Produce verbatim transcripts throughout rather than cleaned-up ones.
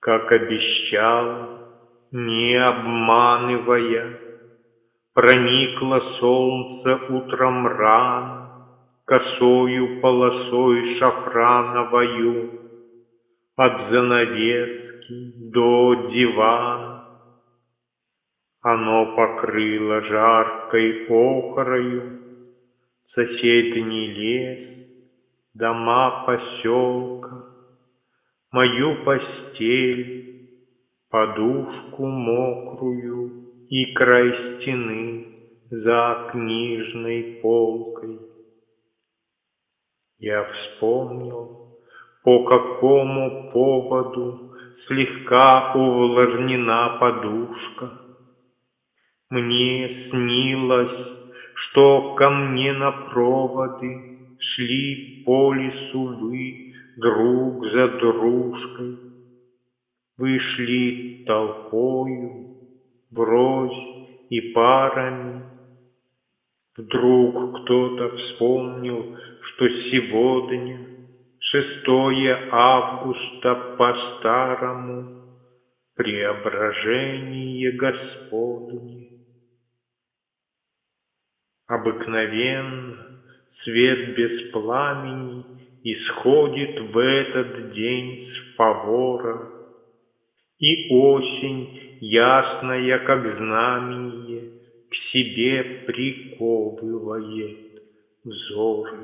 как обещал, не обманывая, проникло солнце утром рано, косою полосой шафрановою, от занавески до дивана. Оно покрыло жаркой охрою соседний лес, дома поселка, мою постель, подушку мокрую и край стены за книжной полкой. Я вспомнил, по какому поводу слегка увлажнена подушка. Мне снилось, что ко мне на проводы шли по лесу вы друг за дружкой. Вы шли толпою, врозь и парами. Вдруг кто-то вспомнил, что сегодня, шестое августа по-старому, преображение Господне. Обыкновенно свет без пламени исходит в этот день с фавора, и осень, ясная как знамение, к себе приковывает взоры.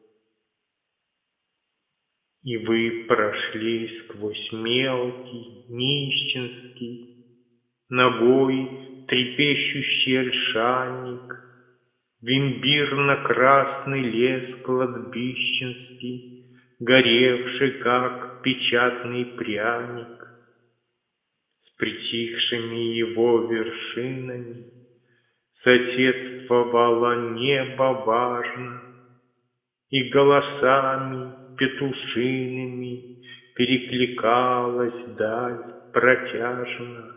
И вы прошли сквозь мелкий, нищенский, ногой трепещущий ольшаник, в имбирно-красный лес кладбищенский, горевший, как печатный пряник, с притихшими его вершинами соседствовало небо важно, и голосами петушиными перекликалась даль протяжно.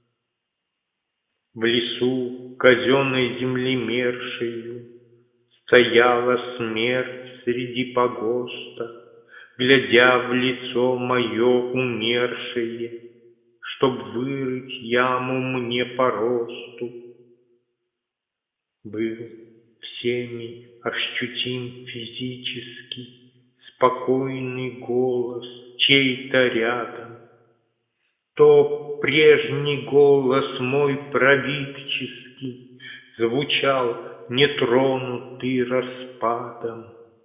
В лесу казенной землемершею стояла смерть среди погоста, глядя в лицо мое умершее, чтоб вырыть яму мне по росту. Был всеми ощутим физически спокойный голос чей-то рядом. То прежний голос мой правительский звучал, нетронутый распадом.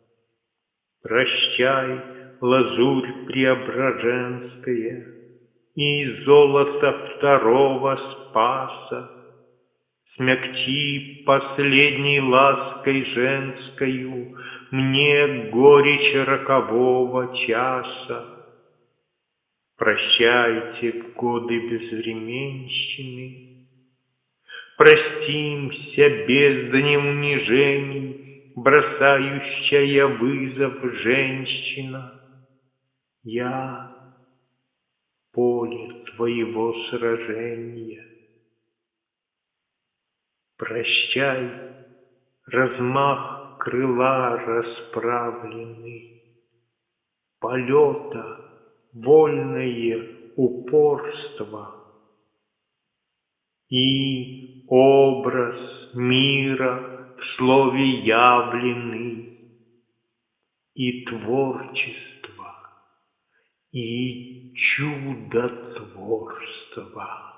Прощай, лазурь преображенская и золото второго Спаса, смягчи последней лаской женскою мне горечь рокового часа. Прощайте годы безвременщины, простимся бездне унижений, бросающая вызов женщина. Я — поле твоего сражения. Прощай, размах крыла расправленный, полета вольное упорство и образ мира в слове явленный, и творчество, и чудотворство.